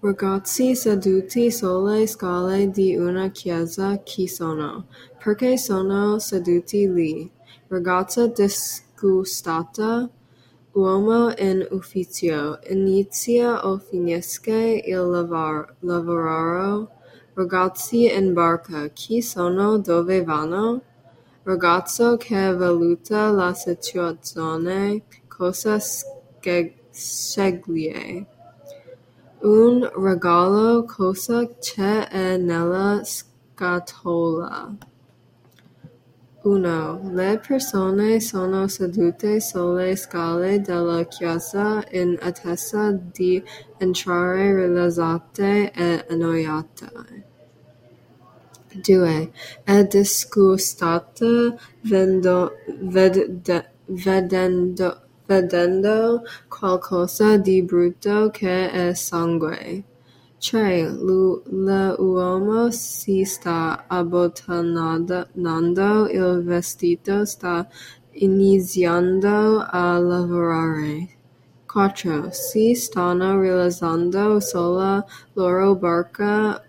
Ragazzi seduti sulle scale di una chiesa. Chi sono? Perché sono seduti lì? Ragazza disgustata. Uomo in ufficio. Inizia o finisce il lavoro? Ragazzi in barca. Chi sono? Dove vanno? Ragazzo che valuta la situazione. Cosa sceglie? Un regalo. Cosa c'è nella scatola? 1. Le persone sono sedute sulle scale della chiesa in attesa di entrare rilassate e annoiate. 2. È disgustata vedendo qualcosa di brutto che è sangue. 3. L'uomo si sta abbottonando il vestito, sta iniziando a lavorare. 4. Si stanno rilassando sulla loro barca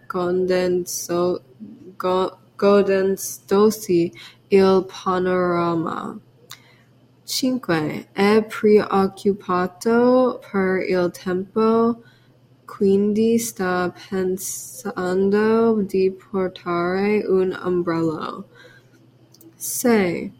godendosi il panorama. 5. È preoccupato per il tempo, quindi sta pensando di portare un ombrello. 6.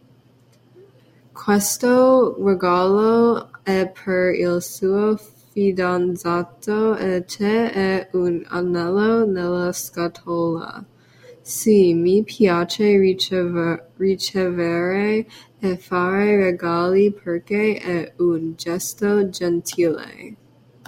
Questo regalo è per il suo fidanzato e c'è un anello nella scatola. Sì, mi piace ricevere e fare regali perché è un gesto gentile.